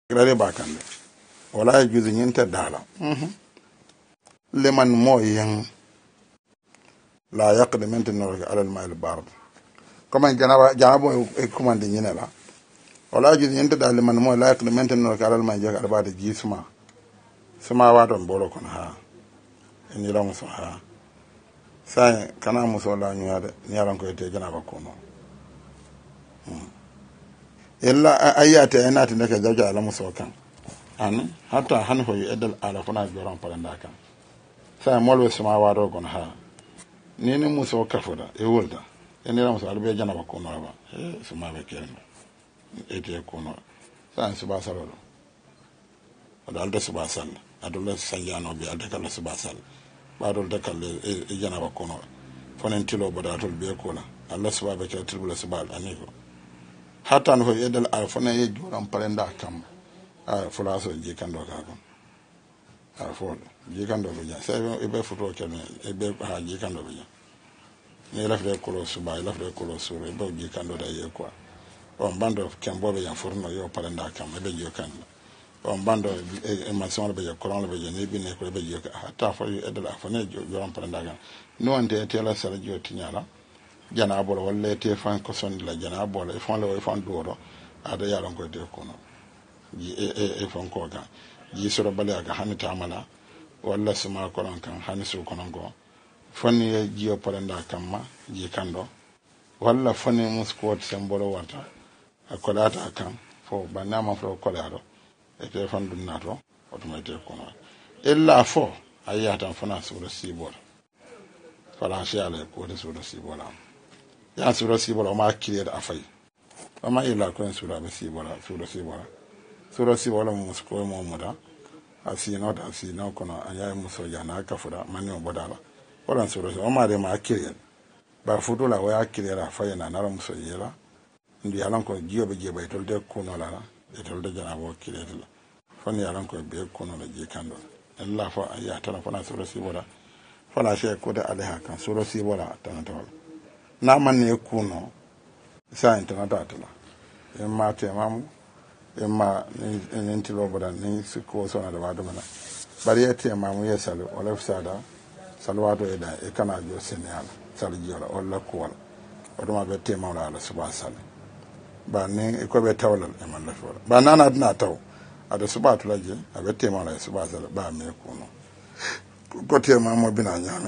grade bakande wala juzu nyinta dala liman moyen la yaqdi min tanur ala al ma'al bard comme janabo e commande nyina la wala juzu nyinta dala liman moyen la yaqdi min tanur ala al ma'al jak al bard jisma sama wa don bolo kon ha ni la muso ha sai kana muso la nyuade ni yaran ko te janaba kono illa ayata yana tin daga jaja ala muso kan an hatta han ho edal ala fana joran paranda kan sa molwe sama waro gon ha ni muso kafoda e wolda en ira muso albe janaba kono ba sama be kelma ete kono sa suba salo adal suba sal adol sayano bi adal kala suba sal badol dakal e janaba kono fonen tilo bodatol be kola Allah suba be keltibula suba aniko hatta ho edal ala fana ye joran paranda kam fulaso jikando ka kon fol jikando be ja sai be futo kene be ha jikando be ja ni lafde ko suba lafde ko sura be jikando da ye quoi on bando kembo be ya forno yo paranda kam be jokan on bando e mason be ja koron be ja ni bi ne ko be joka hatta fo edal afane joran paranda kam no ante tela sala joti nyala jana bolo walla te fan ko son la jana bolo e fon le fon doro ada yaron ko te kono ji e fon ko ga ji soro bale aga hanita mala walla suma konon kan hanisu konon go fonni e jiyo paranda kamma ji kando walla fonni musko sembolo wata akolata kan fo banama fo kolado e te fon dum nato automatique kono illa fo ayata fona sura sibor fala shala ko de sura sibola ya sura sibola ma kileda afai ama ila ko sura be sibola sura sibola musko mo moda asino da asino kono aya muso jana kafura mani obodala wala sura o ma de ma kileda ba fudula wa kileda afai na nara muso yela ndi yalan ko jiyo be jeba tol de kono la de tol de jana bo kileda fon yalan ko be kono la je kando Allah fa aya tan fona sura sibola fala she ko da alha kan sura sibola tan tol na man ne kuno sa internet atala emma te mamu emma ni ntilo boda ni siko so na da wado mana bari ete mamu yesalo wala fsada salwado eda e kana jo senyala saljiyola wala ko wala ma be te mawla ala subhanahu ba ni ko be tawlal e man la fora ba nana dina taw ada subhanahu laje abe te mawla subhanahu ba me kuno ko te mamu bina nyame